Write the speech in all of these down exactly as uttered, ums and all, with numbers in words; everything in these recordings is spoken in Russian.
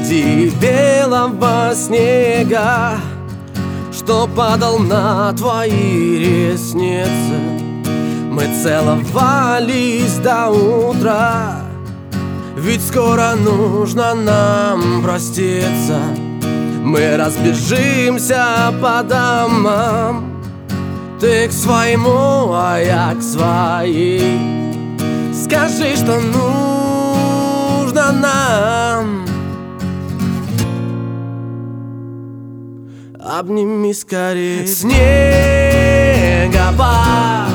среди белого снега, что падал на твои ресницы. Мы целовались до утра, ведь скоро нужно нам проститься. Мы разбежимся по домам, ты к своему, а я к своей. Скажи, что нужно нам. Обними скорее. Снегопад,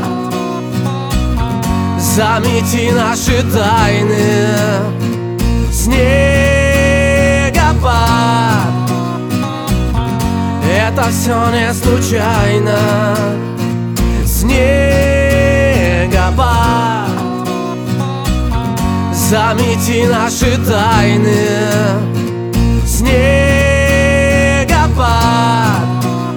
замети наши тайны. Снегопад, это все не случайно. Снегопад, замети наши тайны. Снегопад,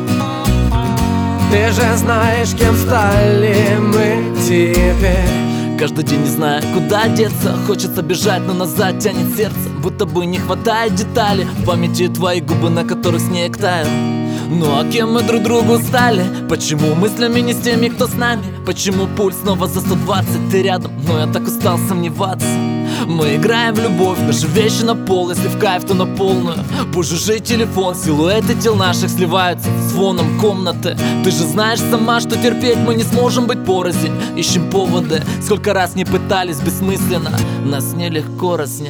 ты же знаешь, кем стали мы теперь. Каждый день не зная, куда деться. Хочется бежать, но назад тянет сердце. Будто бы не хватает деталей. В памяти твои губы, на которых снег таял. Ну а кем мы друг другу стали? Почему мыслями не с теми, кто с нами? Почему пульс снова за сто двадцать? Ты рядом, но я так устал сомневаться. Мы играем в любовь, наши вещи на пол. Если в кайф, то на полную. Пусть жужжит телефон, силуэты тел наших сливаются с звоном комнаты. Ты же знаешь сама, что терпеть мы не сможем быть порознь. Ищем поводы, сколько раз не пытались бессмысленно. Нас нелегко разнять.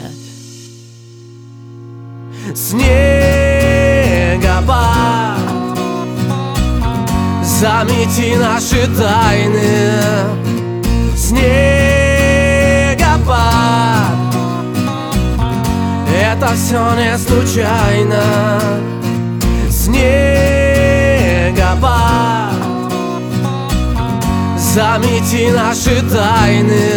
Снегопад, замети наши тайны. Снегопад, это все не случайно. Снегопад, замети наши тайны.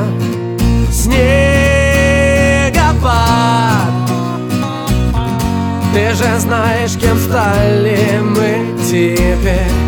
Снегопад, ты же знаешь, кем стали мы теперь.